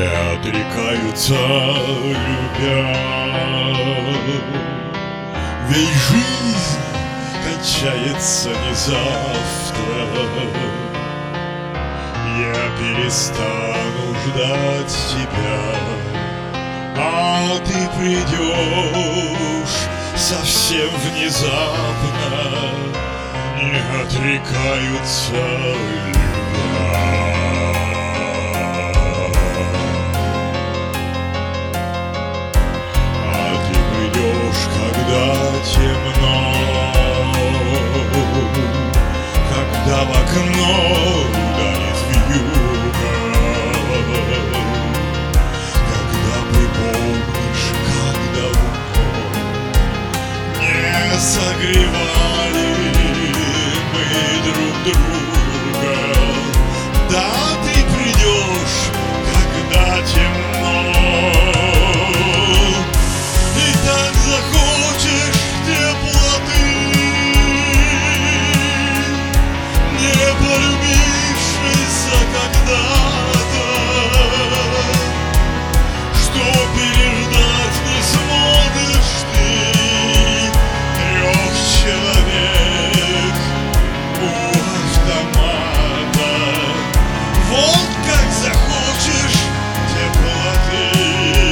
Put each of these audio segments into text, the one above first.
не отрекаются, любя. Ведь жизнь кончается не завтра. Я перестану ждать тебя, а ты придешь совсем внезапно. Не отрекаются, любя. Когда темно, когда в окно ударит вьюга, когда припомнишь, как давно не согревали мы друг друга. Да, ты придешь, когда темно, и так захочешь теплоты, не полюбившийся когда-то, что переждать не сможешь ты. 3 человек у автомата. Вот как захочешь теплоты.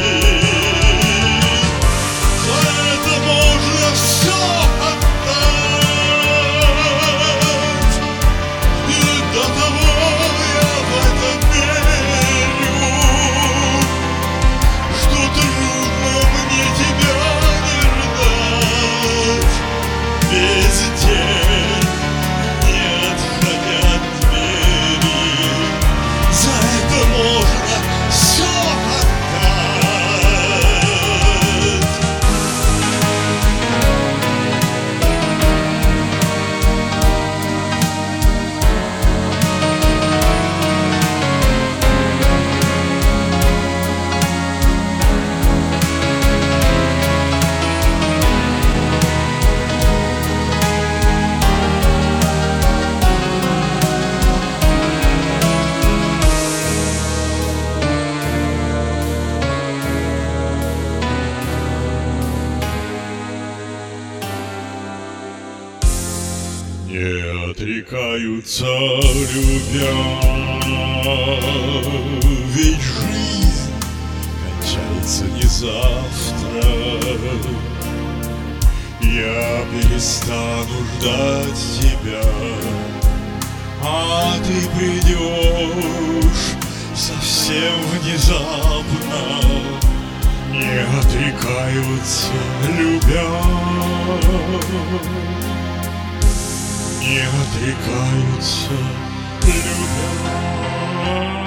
Все отдать, и до того я в это верю, что трудно мне тебя не ждать. Весь день, не отходя от двери, за это можно все отдать. Не отрекаются, любя. Ведь жизнь кончается не завтра. Я перестану ждать тебя, а ты придешь совсем внезапно. Не отрекаются, любя. Не отрекаются, любя.